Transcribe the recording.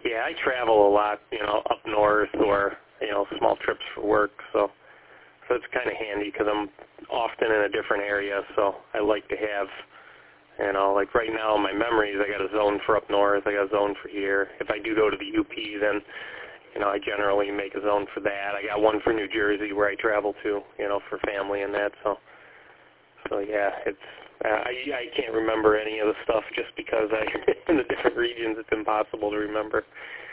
Yeah, I travel a lot, up north or, small trips for work, so it's kind of handy because I'm often in a different area, so I like to have, like right now in my memories, I got a zone for up north, I got a zone for here. If I do go to the UP, then, I generally make a zone for that. I got one for New Jersey where I travel to, for family and that, so yeah, it's, I can't remember any of the stuff just because in the different regions it's impossible to remember.